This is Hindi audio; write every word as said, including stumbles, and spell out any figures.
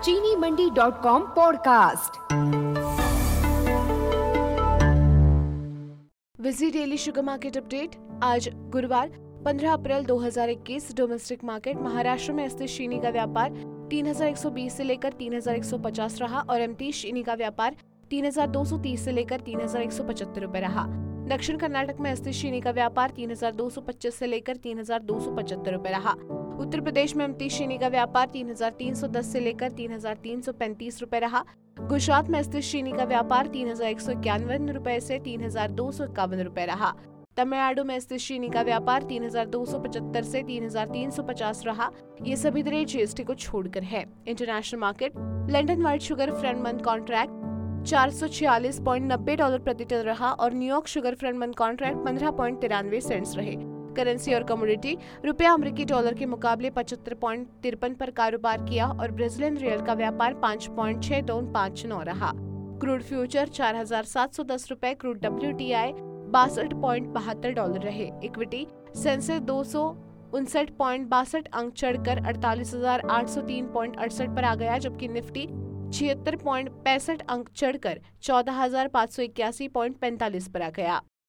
चीनी मंडी डॉट कॉम पॉडकास्ट। विजी डेली शुगर मार्केट अपडेट। आज गुरुवार पंद्रह अप्रैल दो हज़ार इक्कीस। डोमेस्टिक मार्केट महाराष्ट्र में स्थित चीनी का व्यापार तीन हज़ार एक सौ बीस से लेकर तीन हज़ार एक सौ पचास रहा और एमटी चीनी का व्यापार तीन हज़ार दो सौ तीस से लेकर तीन हज़ार एक सौ पचहत्तर रुपए रहा। दक्षिण कर्नाटक में स्थित चीनी का व्यापार तीन हज़ार दो सौ पच्चीस से लेकर तीन हज़ार दो सौ पचहत्तर रुपए रहा। उत्तर प्रदेश में एमटी चीनी का व्यापार तीन हज़ार तीन सौ दस से लेकर तीन हज़ार तीन सौ पैंतीस रुपए रहा। गुजरात में स्थित चीनी का व्यापार तीन हज़ार एक सौ इक्यावन रुपए से तीन हज़ार दो सौ इक्यावन रुपए रहा। तमिलनाडु में स्थित चीनी का व्यापार तीन हज़ार दो सौ पचहत्तर से तीन हज़ार तीन सौ पचास रहा। ये सभी दरें जीएसटी को छोड़कर है। International market London white sugar front month contract चार सौ छियालीस पॉइंट नब्बे डॉलर प्रति टन रहा और New York sugar front month contract पंद्रह पॉइंट तिरानवे सेंट्स रहे। करेंसी और कमोडिटी रुपया अमेरिकी डॉलर के मुकाबले पचहत्तर पॉइंट तिरपन पर कारोबार किया और ब्राजीलियन रियल का व्यापार पाँच पॉइंट छह दो पाँच नौ रहा। क्रूड फ्यूचर चार हज़ार सात सौ दस रुपए, क्रूड डब्ल्यूटीआई बासठ पॉइंट बहत्तर डॉलर रहे। इक्विटी सेंसेक्स दो सौ उनसठ पॉइंट बासठ अंक चढ़कर अड़तालीस हजार आठ सौ तीन पॉइंट अड़सठ पर आ गया, जबकि निफ्टी छिहत्तर पॉइंट पैंसठ अंक चढ़कर चौदह हजार पाँच सौ इक्यासी पॉइंट पैंतालीस पर आ गया।